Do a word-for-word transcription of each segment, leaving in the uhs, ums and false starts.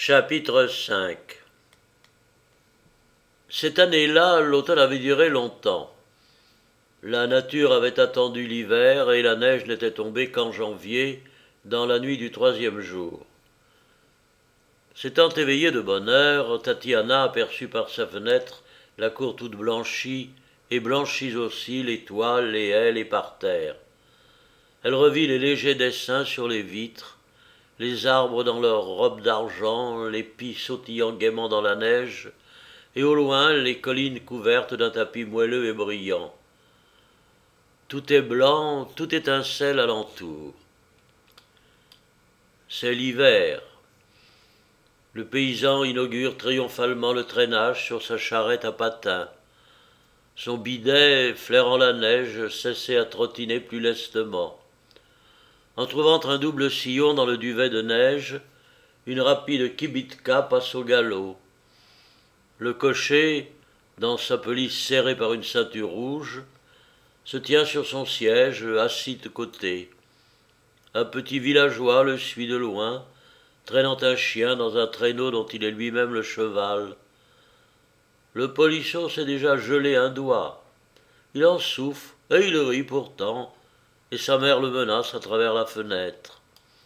Chapitre cinq. Cette année-là, l'automne avait duré longtemps. La nature avait attendu l'hiver et la neige n'était tombée qu'en janvier, dans la nuit du troisième jour. S'étant éveillée de bonne heure, Tatiana aperçut par sa fenêtre la cour toute blanchie, et blanchis aussi les toiles, les haies, les parterres. Elle revit les légers dessins sur les vitres, les arbres dans leurs robes d'argent, les pies sautillant gaiement dans la neige, et au loin les collines couvertes d'un tapis moelleux et brillant. Tout est blanc, tout étincelle alentour. C'est l'hiver. Le paysan inaugure triomphalement le traînage sur sa charrette à patins. Son bidet, flairant la neige, s'essaie à trottiner plus lestement. En trouvant un double sillon dans le duvet de neige, une rapide kibitka passe au galop. Le cocher, dans sa pelisse serrée par une ceinture rouge, se tient sur son siège, assis de côté. Un petit villageois le suit de loin, traînant un chien dans un traîneau dont il est lui-même le cheval. Le polisson s'est déjà gelé un doigt. Il en souffre, et il rit pourtant, et sa mère le menace à travers la fenêtre.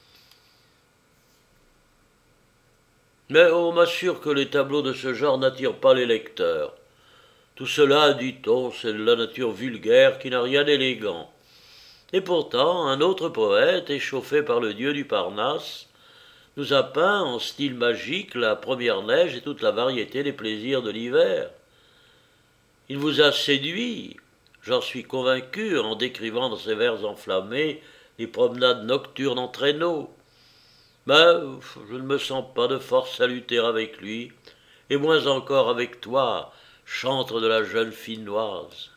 Mais on m'assure que les tableaux de ce genre n'attirent pas les lecteurs. Tout cela, dit-on, c'est de la nature vulgaire qui n'a rien d'élégant. Et pourtant, un autre poète, échauffé par le dieu du Parnasse, nous a peint en style magique la première neige et toute la variété des plaisirs de l'hiver. Il vous a séduit, j'en suis convaincu, en décrivant dans ses vers enflammés les promenades nocturnes en traîneau. Mais je ne me sens pas de force à lutter avec lui, et moins encore avec toi, chantre de la jeune finnoise.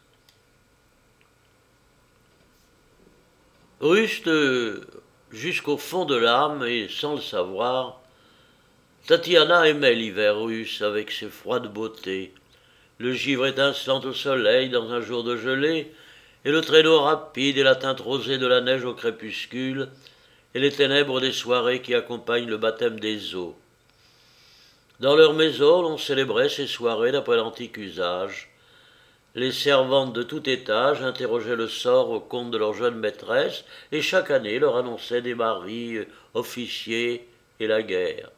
Ruste, jusqu'au fond de l'âme, et sans le savoir, Tatiana aimait l'hiver russe avec ses froides beautés, le givre étincelant au soleil dans un jour de gelée, et le traîneau rapide et la teinte rosée de la neige au crépuscule, et les ténèbres des soirées qui accompagnent le baptême des eaux. Dans leur maison, l'on célébrait ces soirées d'après l'antique usage. Les servantes de tout étage interrogeaient le sort au compte de leur jeune maîtresse, et chaque année leur annonçaient des maris, officiers et la guerre.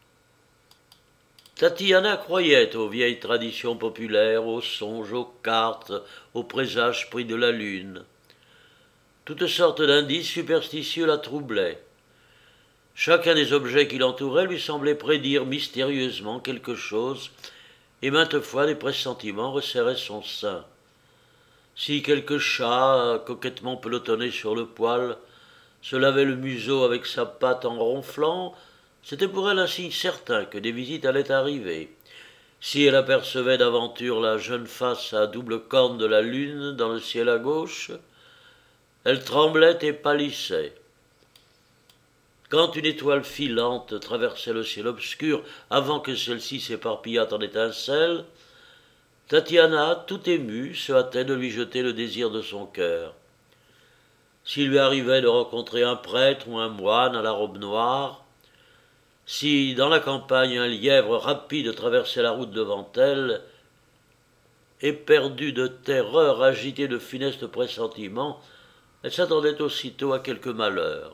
Tatiana croyait aux vieilles traditions populaires, aux songes, aux cartes, aux présages pris de la lune. Toutes sortes d'indices superstitieux la troublaient. Chacun des objets qui l'entouraient lui semblait prédire mystérieusement quelque chose, et maintes fois des pressentiments resserraient son sein. Si quelque chat, coquettement pelotonné sur le poêle, se lavait le museau avec sa patte en ronflant, c'était pour elle un signe certain que des visites allaient arriver. Si elle apercevait d'aventure la jeune face à double corne de la lune dans le ciel à gauche, elle tremblait et pâlissait. Quand une étoile filante traversait le ciel obscur avant que celle-ci s'éparpillât en étincelles, Tatiana, tout émue, se hâtait de lui jeter le désir de son cœur. S'il lui arrivait de rencontrer un prêtre ou un moine à la robe noire, si dans la campagne un lièvre rapide traversait la route devant elle, éperdue de terreur, agitée de funestes pressentiments, elle s'attendait aussitôt à quelque malheur.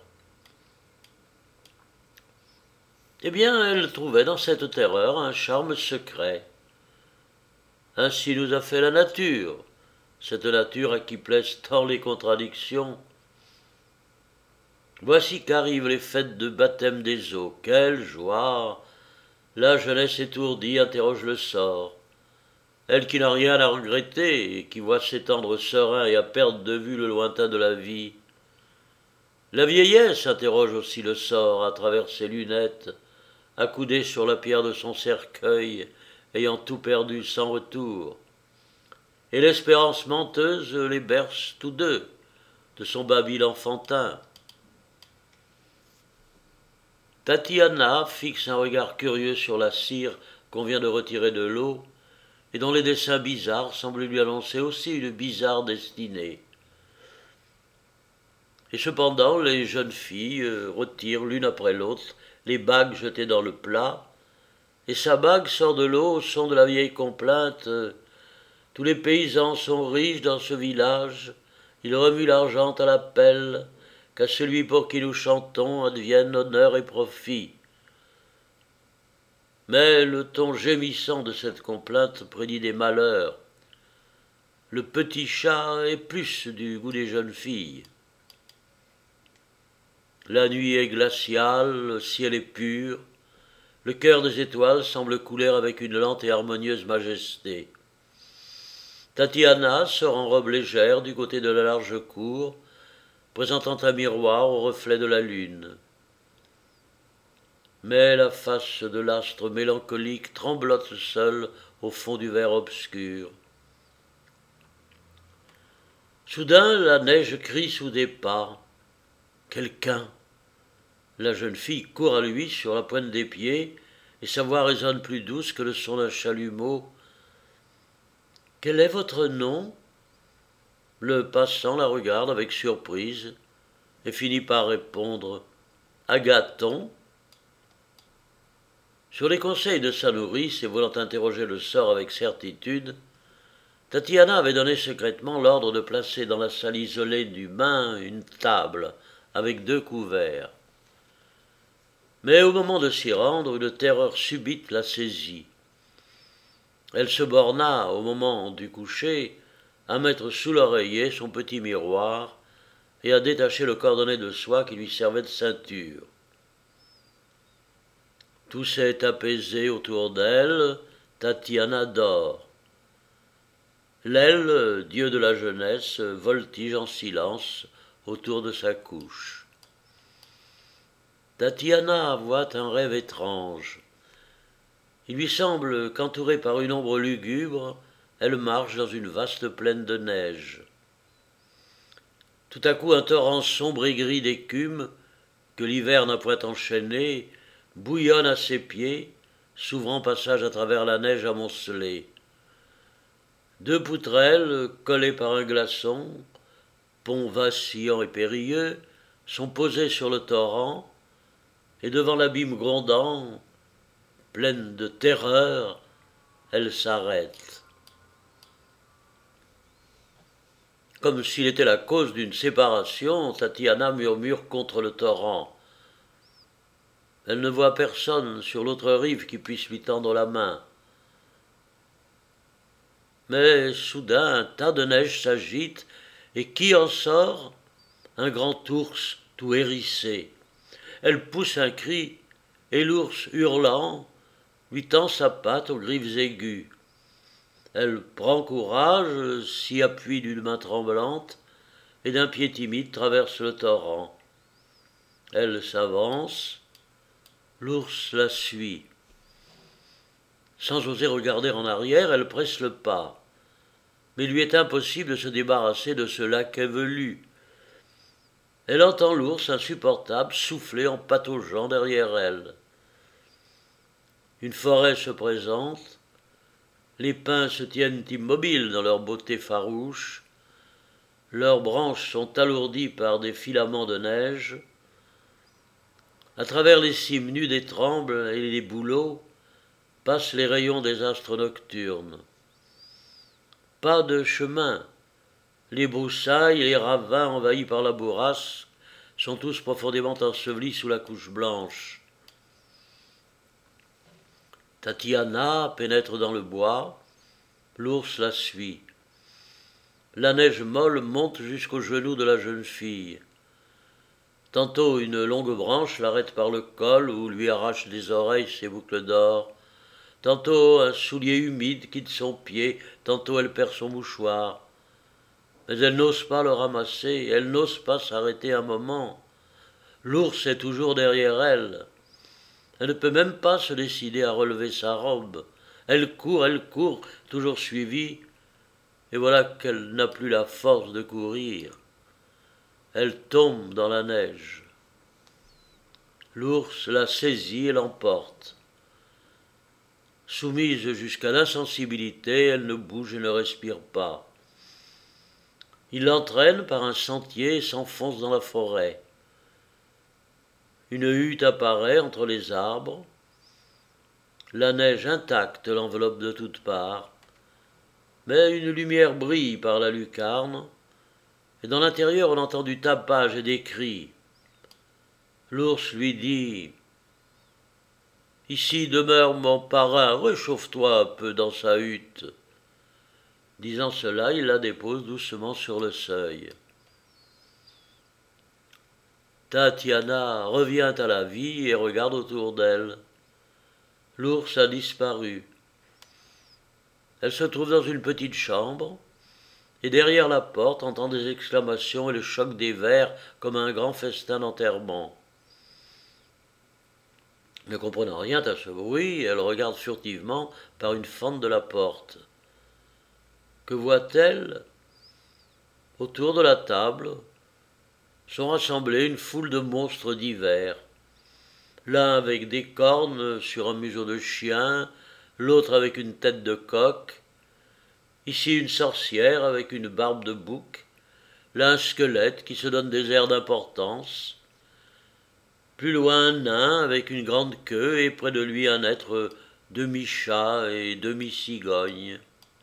Eh bien, elle trouvait dans cette terreur un charme secret. Ainsi nous a fait la nature, cette nature à qui plaisent tant les contradictions. Voici qu'arrivent les fêtes de baptême des eaux. Quelle joie! La jeunesse étourdie interroge le sort. Elle qui n'a rien à regretter et qui voit s'étendre serein et à perdre de vue le lointain de la vie. La vieillesse interroge aussi le sort à travers ses lunettes, accoudée sur la pierre de son cercueil, ayant tout perdu sans retour. Et l'espérance menteuse les berce tous deux, de son babil enfantin. Tatiana fixe un regard curieux sur la cire qu'on vient de retirer de l'eau, et dont les dessins bizarres semblent lui annoncer aussi une bizarre destinée. Et cependant, les jeunes filles retirent l'une après l'autre les bagues jetées dans le plat, et sa bague sort de l'eau au son de la vieille complainte. Tous les paysans sont riches dans ce village, ils remuent l'argent à la pelle, qu'à celui pour qui nous chantons advienne honneur et profit. Mais le ton gémissant de cette complainte prédit des malheurs. Le petit chat est plus du goût des jeunes filles. La nuit est glaciale, le ciel est pur, le cœur des étoiles semble couler avec une lente et harmonieuse majesté. Tatiana sort en robe légère du côté de la large cour, présentant un miroir au reflet de la lune. Mais la face de l'astre mélancolique tremblote seule au fond du verre obscur. Soudain, la neige crie sous des pas. Quelqu'un. La jeune fille court à lui sur la pointe des pieds, et sa voix résonne plus douce que le son d'un chalumeau. Quel est votre nom ? Le passant la regarde avec surprise et finit par répondre Agathon. Sur les conseils de sa nourrice et voulant interroger le sort avec certitude, Tatiana avait donné secrètement l'ordre de placer dans la salle isolée du bain une table avec deux couverts. Mais au moment de s'y rendre, une terreur subite la saisit. Elle se borna, au moment du coucher, à mettre sous l'oreiller son petit miroir et à détacher le cordonnet de soie qui lui servait de ceinture. Tout s'est apaisé autour d'elle, Tatiana dort. L'aile, dieu de la jeunesse, voltige en silence autour de sa couche. Tatiana voit un rêve étrange. Il lui semble qu'entourée par une ombre lugubre, elle marche dans une vaste plaine de neige. Tout à coup, un torrent sombre et gris d'écume, que l'hiver n'a point enchaîné, bouillonne à ses pieds, s'ouvrant passage à travers la neige amoncelée. Deux poutrelles, collées par un glaçon, pont vacillant et périlleux, sont posées sur le torrent, et devant l'abîme grondant, pleine de terreur, elle s'arrête. Comme s'il était la cause d'une séparation, Tatiana murmure contre le torrent. Elle ne voit personne sur l'autre rive qui puisse lui tendre la main. Mais soudain, un tas de neige s'agite, et qui en sort ? Un grand ours tout hérissé. Elle pousse un cri, et l'ours, hurlant, lui tend sa patte aux griffes aiguës. Elle prend courage, s'y appuie d'une main tremblante, et d'un pied timide traverse le torrent. Elle s'avance, l'ours la suit. Sans oser regarder en arrière, elle presse le pas. Mais il lui est impossible de se débarrasser de ce laquais velu. Elle entend l'ours insupportable souffler en pataugeant derrière elle. Une forêt se présente, les pins se tiennent immobiles dans leur beauté farouche, leurs branches sont alourdies par des filaments de neige. À travers les cimes nues des trembles et les bouleaux passent les rayons des astres nocturnes. Pas de chemin, les broussailles et les ravins envahis par la bourrasque sont tous profondément ensevelis sous la couche blanche. Tatiana pénètre dans le bois, l'ours la suit. La neige molle monte jusqu'aux genoux de la jeune fille. Tantôt une longue branche l'arrête par le col ou lui arrache des oreilles ses boucles d'or. Tantôt un soulier humide quitte son pied, tantôt elle perd son mouchoir. Mais elle n'ose pas le ramasser, elle n'ose pas s'arrêter un moment. L'ours est toujours derrière elle. Elle ne peut même pas se décider à relever sa robe. Elle court, elle court, toujours suivie, et voilà qu'elle n'a plus la force de courir. Elle tombe dans la neige. L'ours la saisit et l'emporte. Soumise jusqu'à l'insensibilité, elle ne bouge et ne respire pas. Il l'entraîne par un sentier et s'enfonce dans la forêt. Une hutte apparaît entre les arbres. La neige intacte l'enveloppe de toutes parts, mais une lumière brille par la lucarne, et dans l'intérieur on entend du tapage et des cris. L'ours lui dit « Ici demeure mon parrain, réchauffe-toi un peu dans sa hutte. » Disant cela, il la dépose doucement sur le seuil. Tatiana revient à la vie et regarde autour d'elle. L'ours a disparu. Elle se trouve dans une petite chambre, et derrière la porte entend des exclamations et le choc des verres comme un grand festin d'enterrement. Ne comprenant rien à ce bruit, elle regarde furtivement par une fente de la porte. Que voit-elle ? Autour de la table sont rassemblés une foule de monstres divers, l'un avec des cornes sur un museau de chien, l'autre avec une tête de coq, ici une sorcière avec une barbe de bouc, là un squelette qui se donne des airs d'importance, plus loin un nain avec une grande queue et près de lui un être demi-chat et demi-cigogne.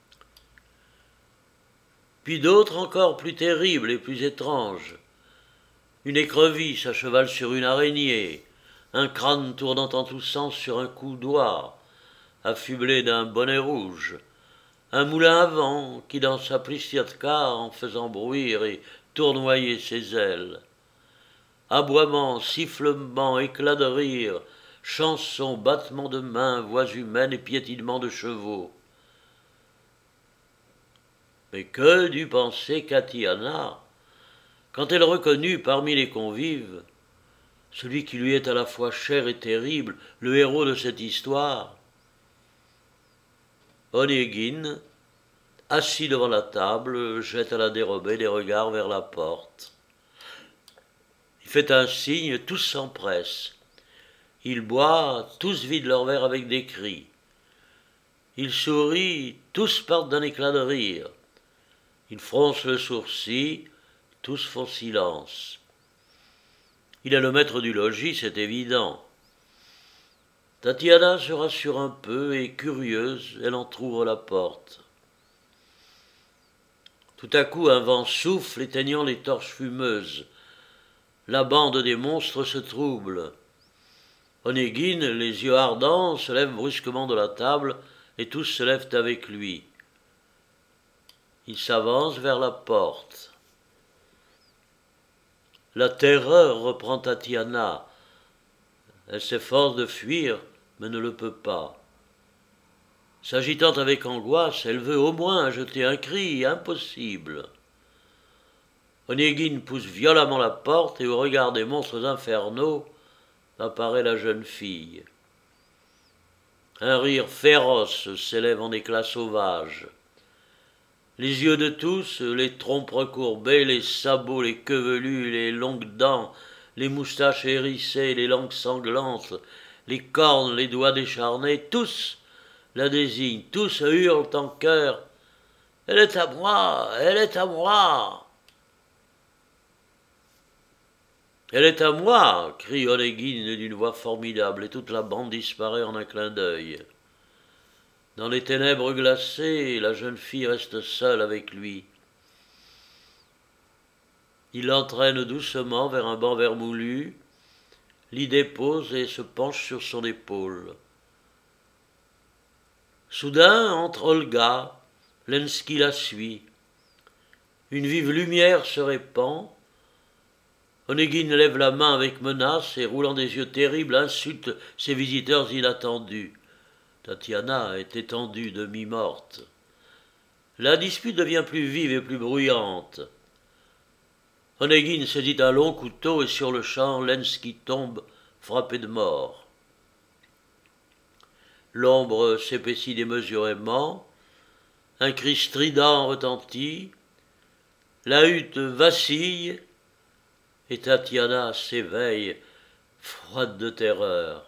Puis d'autres encore plus terribles et plus étranges. Une écrevisse à cheval sur une araignée, un crâne tournant en tous sens sur un coup d'oie, affublé d'un bonnet rouge, un moulin à vent qui danse sa plistiatka en faisant bruire et tournoyer ses ailes. Aboiements, sifflements, éclats de rire, chansons, battements de mains, voix humaines et piétinements de chevaux. Mais que dut penser Tatiana quand elle reconnut parmi les convives celui qui lui est à la fois cher et terrible, le héros de cette histoire? Onegin, assis devant la table, jette à la dérobée des regards vers la porte. Il fait un signe, tous s'empressent. Il boit, tous vident leur verre avec des cris. Il sourit, tous partent d'un éclat de rire. Il fronce le sourcil, tous font silence. Il est le maître du logis, c'est évident. Tatiana se rassure un peu et, curieuse, elle entr'ouvre la porte. Tout à coup, un vent souffle, éteignant les torches fumeuses. La bande des monstres se trouble. Onegin, les yeux ardents, se lève brusquement de la table et tous se lèvent avec lui. Il s'avance vers la porte. La terreur reprend Tatiana. Elle s'efforce de fuir, mais ne le peut pas. S'agitant avec angoisse, elle veut au moins jeter un cri, impossible. Onegin pousse violemment la porte et au regard des monstres infernaux apparaît la jeune fille. Un rire féroce s'élève en éclats sauvages. Les yeux de tous, les trompes recourbées, les sabots, les queues velues, les longues dents, les moustaches hérissées, les langues sanglantes, les cornes, les doigts décharnés, tous la désignent, tous hurlent en chœur « Elle est à moi, elle est à moi !» « Elle est à moi !» crie Onegin d'une voix formidable, et toute la bande disparaît en un clin d'œil. Dans les ténèbres glacées, la jeune fille reste seule avec lui. Il l'entraîne doucement vers un banc vermoulu, l'y dépose et se penche sur son épaule. Soudain entre Olga, Lenski la suit. Une vive lumière se répand. Onegin lève la main avec menace et, roulant des yeux terribles, insulte ses visiteurs inattendus. Tatiana est étendue, demi-morte. La dispute devient plus vive et plus bruyante. Onegin saisit un long couteau et sur le champ, Lenski tombe, frappé de mort. L'ombre s'épaissit démesurément, un cri strident retentit, la hutte vacille, et Tatiana s'éveille, froide de terreur.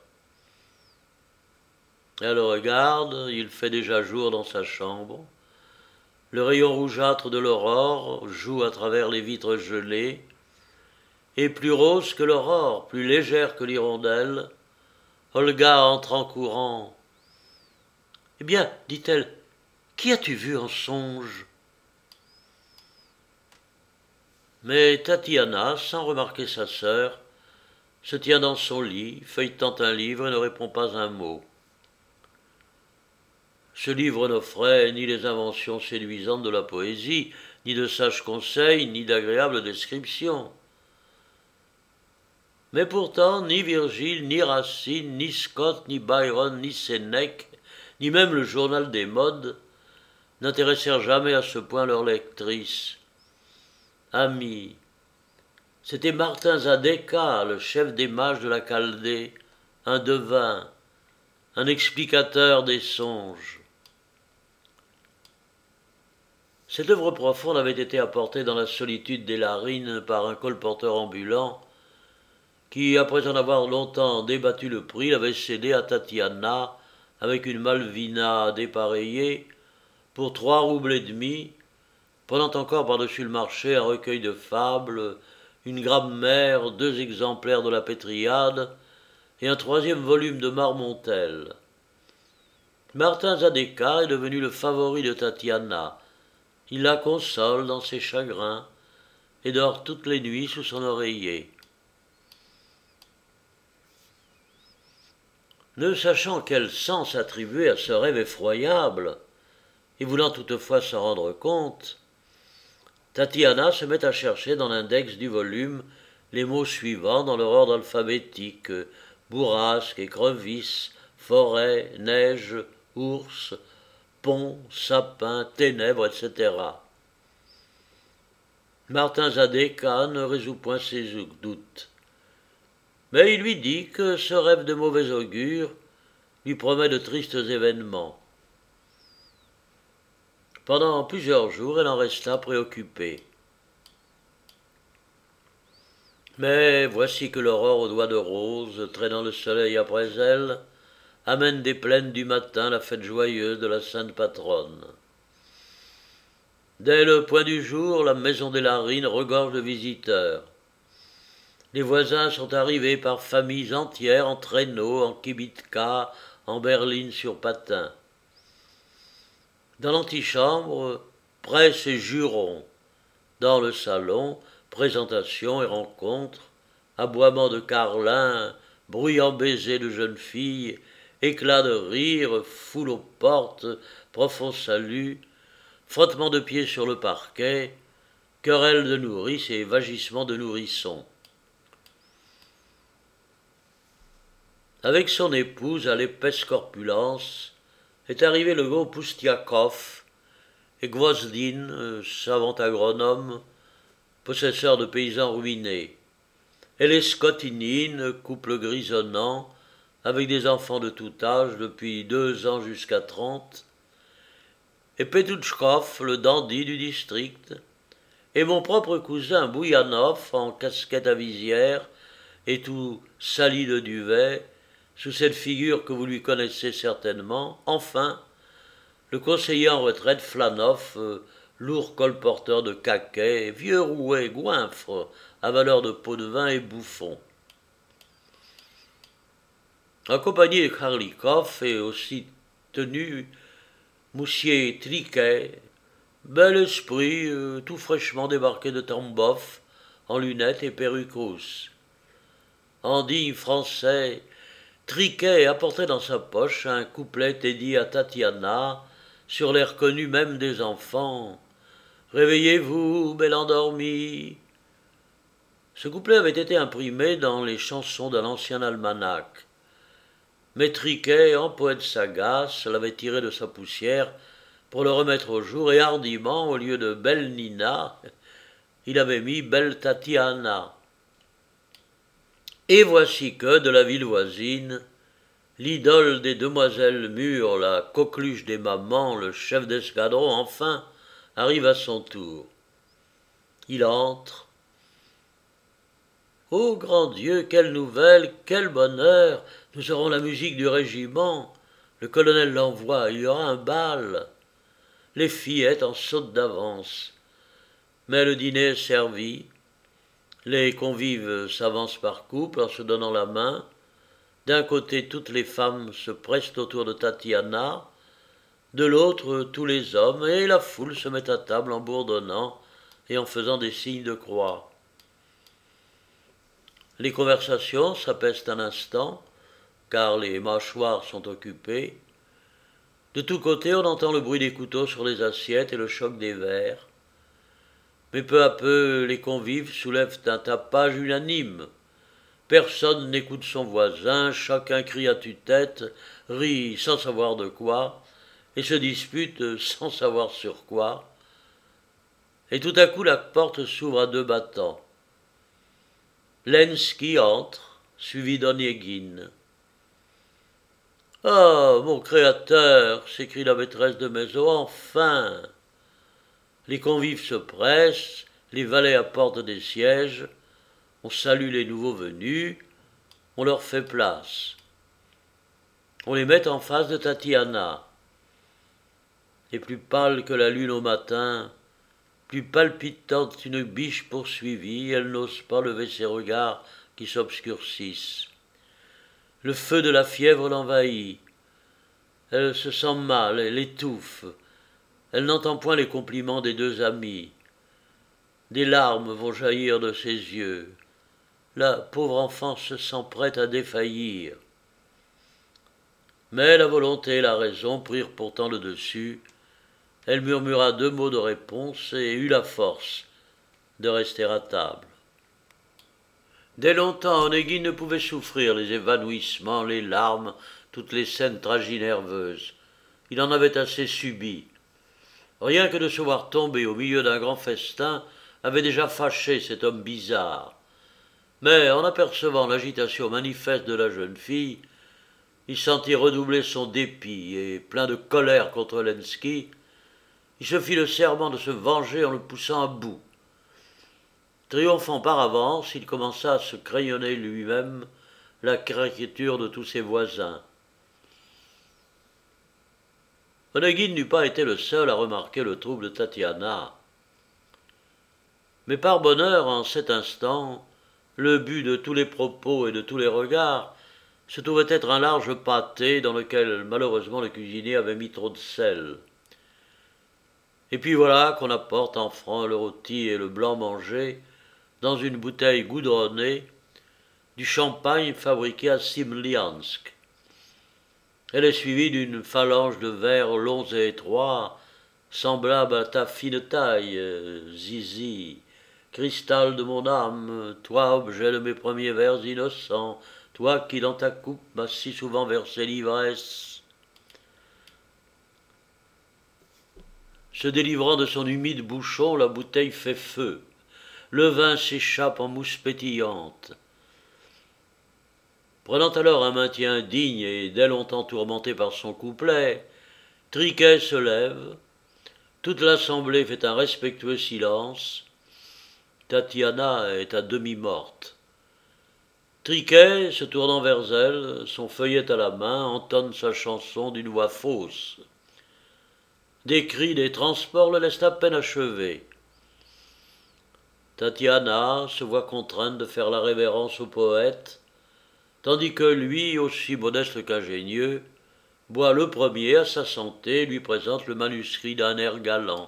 Elle regarde, il fait déjà jour dans sa chambre. Le rayon rougeâtre de l'aurore joue à travers les vitres gelées, et plus rose que l'aurore, plus légère que l'hirondelle, Olga entre en courant. Eh bien, dit-elle, qui as-tu vu en songe ? Mais Tatiana, sans remarquer sa sœur, se tient dans son lit, feuilletant un livre et ne répond pas un mot. Ce livre n'offrait ni les inventions séduisantes de la poésie, ni de sages conseils, ni d'agréables descriptions. Mais pourtant, ni Virgile, ni Racine, ni Scott, ni Byron, ni Sénèque, ni même le journal des modes n'intéressèrent jamais à ce point leur lectrice. Amis, c'était Martin Zadeka, le chef des mages de la Chaldée, un devin, un explicateur des songes. Cette œuvre profonde avait été apportée dans la solitude des Larines par un colporteur ambulant qui, après en avoir longtemps débattu le prix, l'avait cédé à Tatiana avec une Malvina dépareillée pour trois roubles et demi, prenant encore par-dessus le marché un recueil de fables, une grammaire, deux exemplaires de la Pétriade et un troisième volume de Marmontel. Martin Zadeka est devenu le favori de Tatiana. Il la console dans ses chagrins et dort toutes les nuits sous son oreiller. Ne sachant quel sens attribuer à ce rêve effroyable, et voulant toutefois s'en rendre compte, Tatiana se met à chercher dans l'index du volume les mots suivants dans leur ordre alphabétique: bourrasque, écrevisse, forêt, neige, ours, pont, sapin, ténèbres, et cetera. Martin Zadeka ne résout point ses doutes. Mais il lui dit que ce rêve de mauvais augure lui promet de tristes événements. Pendant plusieurs jours, elle en resta préoccupée. Mais voici que l'aurore aux doigts de rose, traînant le soleil après elle, amène des plaines du matin la fête joyeuse de la sainte patronne. Dès le point du jour, la maison des Larines regorge de visiteurs. Les voisins sont arrivés par familles entières en traîneau, en kibitka, en berline sur patins. Dans l'antichambre, presse et jurons. Dans le salon, présentation et rencontres, aboiements de carlins, bruyants baisers de jeunes filles, éclats de rire, foule aux portes, profond salut, frottement de pieds sur le parquet, querelles de nourrices et vagissements de nourrissons. Avec son épouse à l'épaisse corpulence est arrivé le gros Poustiakov et Gvozdine, savant agronome, possesseur de paysans ruinés, et les Skotinines, couple grisonnant, avec des enfants de tout âge depuis deux ans jusqu'à trente, et Petouchkov, le dandy du district, et mon propre cousin Bouyanov en casquette à visière et tout sali de duvet, sous cette figure que vous lui connaissez certainement, enfin, le conseiller en retraite Flanov, euh, lourd colporteur de caquet, vieux rouet, goinfre, à valeur de pot de vin et bouffon. Accompagné de Kharlikov et aussi tenu Moussier Triquet, bel esprit, euh, tout fraîchement débarqué de Tambov, en lunettes et perruque rousse. En digne français, Triquet apportait dans sa poche un couplet dédié à Tatiana, sur l'air connu même des enfants. « Réveillez-vous, belle endormie !» Ce couplet avait été imprimé dans les chansons d'un ancien almanach. Mais Triquet, en poète sagace, l'avait tiré de sa poussière pour le remettre au jour, et hardiment, au lieu de « belle Nina », il avait mis « belle Tatiana ». Et voici que, de la ville voisine, l'idole des demoiselles mûres, la coqueluche des mamans, le chef d'escadron, enfin, arrive à son tour. Il entre. Ô grand Dieu, quelle nouvelle, quel bonheur! Nous aurons la musique du régiment. Le colonel l'envoie, il y aura un bal. Les fillettes en sautent d'avance. Mais le dîner est servi. Les convives s'avancent par couple en se donnant la main. D'un côté, toutes les femmes se pressent autour de Tatiana, de l'autre tous les hommes, et la foule se met à table en bourdonnant et en faisant des signes de croix. Les conversations s'apaisent un instant, car les mâchoires sont occupées. De tous côtés, on entend le bruit des couteaux sur les assiettes et le choc des verres. Mais peu à peu, les convives soulèvent un tapage unanime. Personne n'écoute son voisin, chacun crie à tue-tête, rit sans savoir de quoi, et se dispute sans savoir sur quoi. Et tout à coup, la porte s'ouvre à deux battants. Lenski entre, suivi d'Onegin. « Ah, mon créateur !» s'écrie la maîtresse de maison, « enfin !» Les convives se pressent, les valets apportent des sièges, on salue les nouveaux venus, on leur fait place. On les met en face de Tatiana. Et plus pâle que la lune au matin, plus palpitante qu'une biche poursuivie, elle n'ose pas lever ses regards qui s'obscurcissent. Le feu de la fièvre l'envahit. Elle se sent mal, elle étouffe. Elle n'entend point les compliments des deux amis. Des larmes vont jaillir de ses yeux. La pauvre enfant se sent prête à défaillir. Mais la volonté et la raison prirent pourtant le dessus. Elle murmura deux mots de réponse et eut la force de rester à table. Dès longtemps, Onegin ne pouvait souffrir les évanouissements, les larmes, toutes les scènes traginerveuses. Il en avait assez subi. Rien que de se voir tomber au milieu d'un grand festin avait déjà fâché cet homme bizarre. Mais en apercevant l'agitation manifeste de la jeune fille, il sentit redoubler son dépit et, plein de colère contre Lenski, il se fit le serment de se venger en le poussant à bout. Triomphant par avance, il commença à se crayonner lui-même la caricature de tous ses voisins. Onegin n'eût pas été le seul à remarquer le trouble de Tatiana. Mais par bonheur, en cet instant, le but de tous les propos et de tous les regards se trouvait être un large pâté dans lequel malheureusement le cuisinier avait mis trop de sel. Et puis voilà qu'on apporte en franc le rôti et le blanc mangé dans une bouteille goudronnée du champagne fabriqué à Simliansk. Elle est suivie d'une phalange de verres longs et étroits, semblables à ta fine taille, Zizi, cristal de mon âme, toi objet de mes premiers vers innocents, toi qui dans ta coupe m'as si souvent versé l'ivresse. Se délivrant de son humide bouchon, la bouteille fait feu. Le vin s'échappe en mousse pétillante. Prenant alors un maintien digne et dès longtemps tourmenté par son couplet, Triquet se lève, toute l'assemblée fait un respectueux silence, Tatiana est à demi morte. Triquet, se tournant vers elle, son feuillet à la main, entonne sa chanson d'une voix fausse. Des cris, des transports le laissent à peine achever. Tatiana se voit contrainte de faire la révérence au poète, tandis que lui, aussi modeste qu'ingénieux, boit le premier à sa santé et lui présente le manuscrit d'un air galant.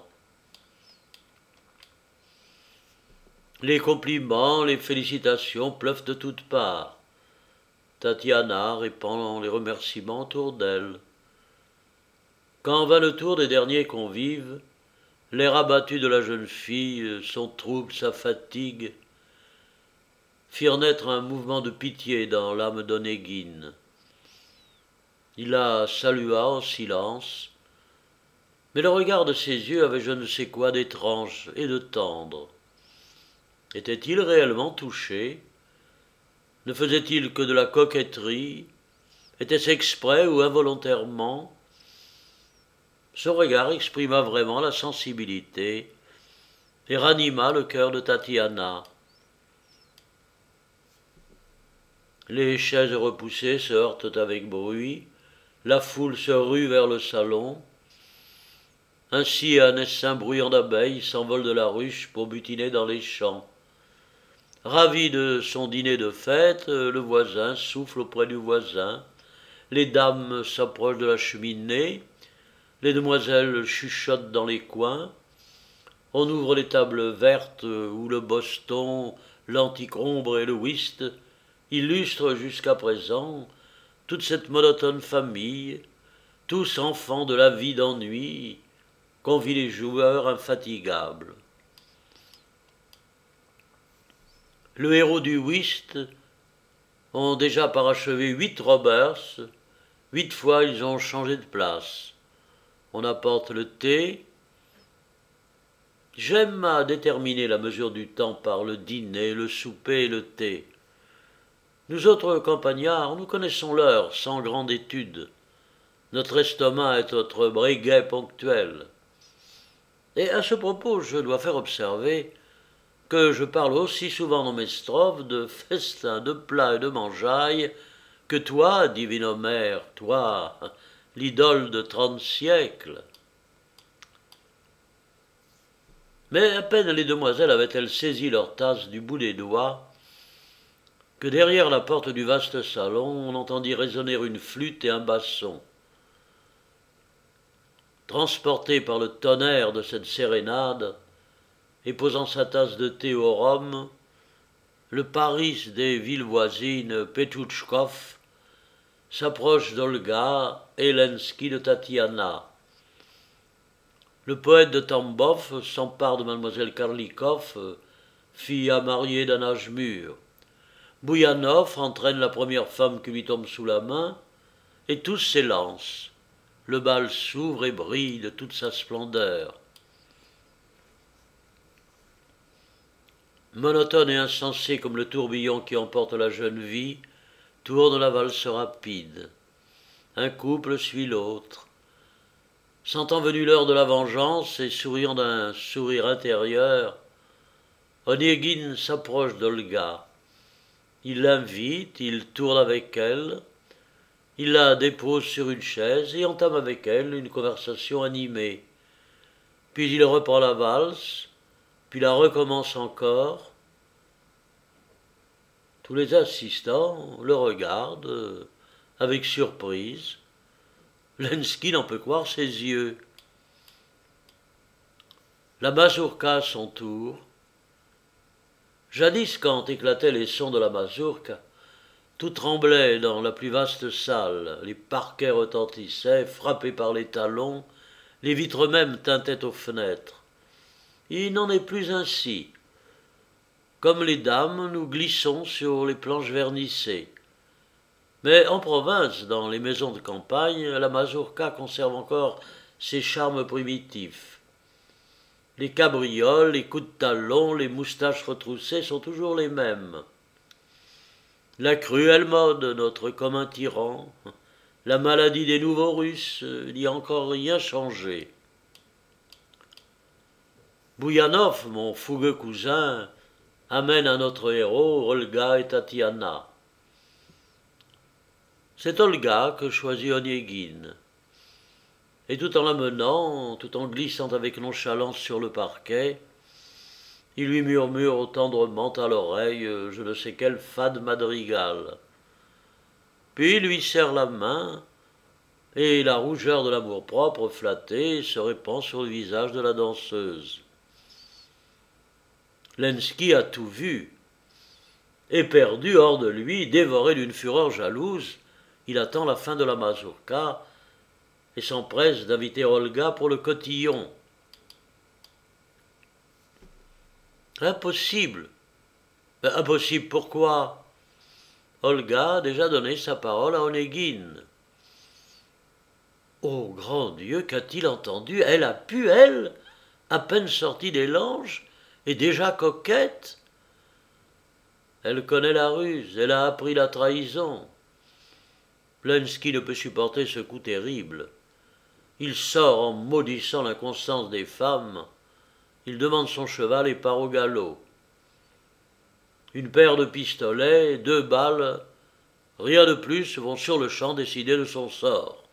Les compliments, les félicitations pleuvent de toutes parts. Tatiana répand les remerciements autour d'elle. Quand vint le tour des derniers convives, l'air abattu de la jeune fille, son trouble, sa fatigue, firent naître un mouvement de pitié dans l'âme d'Onegin. Il la salua en silence, mais le regard de ses yeux avait je ne sais quoi d'étrange et de tendre. Était-il réellement touché? Ne faisait-il que de la coquetterie? Était-ce exprès ou involontairement? Son regard exprima vraiment la sensibilité et ranima le cœur de Tatiana. Les chaises repoussées se heurtent avec bruit, la foule se rue vers le salon. Ainsi un essaim bruyant d'abeilles s'envole de la ruche pour butiner dans les champs. Ravi de son dîner de fête, le voisin souffle auprès du voisin, les dames s'approchent de la cheminée, les demoiselles chuchotent dans les coins, on ouvre les tables vertes où le boston, l'anticombre et le whist illustrent jusqu'à présent toute cette monotone famille, tous enfants de la vie d'ennui qu'ont vit les joueurs infatigables. Le héros du whist ont déjà parachevé huit Roberts, huit fois ils ont changé de place. On apporte le thé. J'aime à déterminer la mesure du temps par le dîner, le souper et le thé. Nous autres campagnards, nous connaissons l'heure sans grande étude. Notre estomac est notre briguet ponctuel. Et à ce propos, je dois faire observer que je parle aussi souvent dans mes strophes de festins, de plats et de mangeailles que toi, divine Homère, toi, l'idole de trente siècles. Mais à peine les demoiselles avaient-elles saisi leur tasse du bout des doigts que derrière la porte du vaste salon, on entendit résonner une flûte et un basson. Transporté par le tonnerre de cette sérénade, et posant sa tasse de thé au rhum, le Paris des villes voisines, Petouchkov, s'approche d'Olga et Lenski de Tatiana. Le poète de Tambov s'empare de mademoiselle Karlikov, fille à marier d'un âge mûr. Bouyanov entraîne la première femme qui lui tombe sous la main, et tous s'élancent. Le bal s'ouvre et brille de toute sa splendeur. Monotone et insensé comme le tourbillon qui emporte la jeune vie, tourne la valse rapide. Un couple suit l'autre. Sentant venue l'heure de la vengeance et souriant d'un sourire intérieur, Onegin s'approche d'Olga. Il l'invite, il tourne avec elle, il la dépose sur une chaise et entame avec elle une conversation animée. Puis il reprend la valse, puis la recommence encore. Tous les assistants le regardent avec surprise. Lenski n'en peut croire ses yeux. La mazurka à son tour. Jadis, quand éclataient les sons de la mazurka, tout tremblait dans la plus vaste salle, les parquets retentissaient, frappés par les talons, les vitres mêmes tintaient aux fenêtres. Il n'en est plus ainsi. Comme les dames, nous glissons sur les planches vernissées. Mais en province, dans les maisons de campagne, la mazurka conserve encore ses charmes primitifs. Les cabrioles, les coups de talon, les moustaches retroussées sont toujours les mêmes. La cruelle mode, notre commun tyran, la maladie des nouveaux Russes, n'y a encore rien changé. Bouyanov, mon fougueux cousin, amène à notre héros Olga et Tatiana. C'est Olga que choisit Onegin. Et tout en la menant, tout en glissant avec nonchalance sur le parquet, il lui murmure tendrement à l'oreille je ne sais quel fade madrigal. Puis il lui serre la main, et la rougeur de l'amour-propre flatté se répand sur le visage de la danseuse. Lenski a tout vu. Éperdu hors de lui, dévoré d'une fureur jalouse, il attend la fin de la mazurka et s'empresse d'inviter Olga pour le cotillon. Impossible. Ben, impossible pourquoi? Olga a déjà donné sa parole à Onegin. Oh grand Dieu, qu'a-t-il entendu? Elle a pu, elle, à peine sortie des langes, et déjà coquette? Elle connaît la ruse, elle a appris la trahison. Lenski ne peut supporter ce coup terrible. Il sort en maudissant l'inconstance des femmes. Il demande son cheval et part au galop. Une paire de pistolets, deux balles, rien de plus vont sur le champ décider de son sort.